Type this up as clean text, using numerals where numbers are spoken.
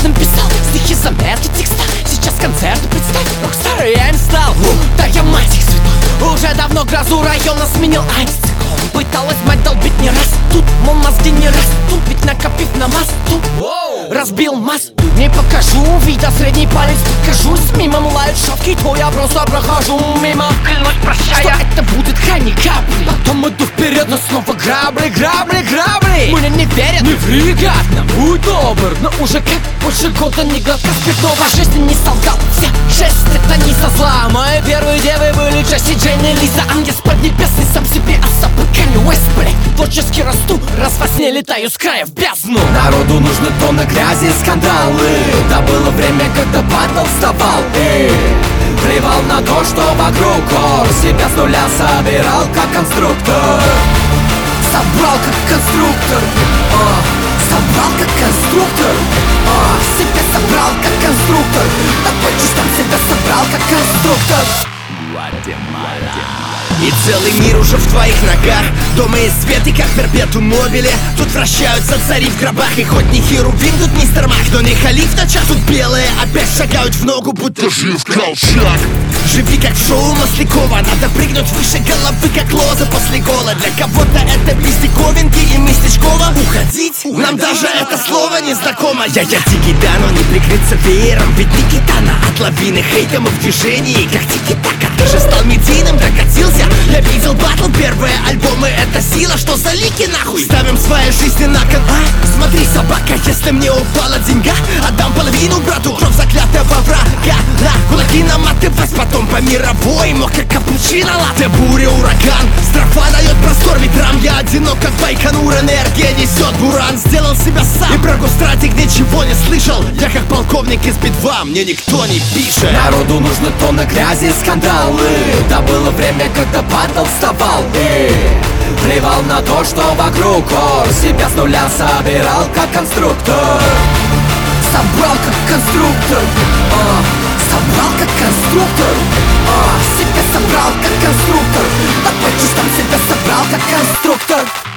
приятным писал стихи, заметки, текста. Сейчас концерты, представь, рокстар я им стал. Да я мать их святой, уже давно грозу района сменил антициклон. Пыталась мать долбить не раз, тут, мол, мозги не растут. Ведь накопив на мосту, разбил мост. Не покажу, вида средний палец покажусь. Мимо лают шавки, то я просто прохожу мимо. Клянусь, прощая, что это будет крайней каплей. Потом иду вперед, но снова грабли, грабли, грабли. Мне не верят, не ври, гадно, будь добр. Но уже как больше года не глотка спиртного. Жизни не солгал, вся жесть это не со зла. Мои первые девы были Джесси, Джейн и Лиза. Ангел с поднебесный сам себе особо Канье Уэст, блядь. Творчески расту, раз во сне летаю с края в бездну. Народу нужны тонны грязи, скандалы. Да было время, когда батл вставал и плевал на то, что вокруг ор. Себя с нуля собирал как конструктор. Собрал как конструктор, собрал как конструктор, себя собрал как конструктор. Такой чистом себя собрал как конструктор. И целый мир уже в твоих ногах. Дома и свет, и как перпетум мобиле. Тут вращаются цари в гробах. И хоть не херувим, тут мистер Мак, но не халиф на час. Тут белые опять шагают в ногу, будто жив колчак. Живи как в шоу Маслякова. Надо прыгнуть выше головы, как лоза после гола. Для кого-то это пиздиковинки и местечково. Уходить? Нам даже это слово не знакомо. Я дикий, да, но не прикрыться веером. Ведь не гитана от лавины хейта. Мы в движении, как тики-така. Ты же стал медийным, докатился. Я видел батл, первые альбомы, это сила. Что за лики нахуй? Ставим свои жизни на кон. Смотри, собака, если мне упала деньга, отдам половину брату. Кровь заклятого врага. На кулаки наматывать потом по мировой. Мог как капучино, латте, буря, ураган. Строфа дает простор ветрам. Я одинок, как Байконур, энергия несет буран. Сделал себя сам и про гостратик ничего не слышал. Я как полковник из битва, мне никто не пишет. Народу нужны тонны грязи, скандалы. Да было время, когда батл вставал и плевал на то, что вокруг ор. Себя с нуля собирал как конструктор. Собрал как конструктор, собрал как конструктор, себя собрал как конструктор. Такой чистом себя собрал как конструктор.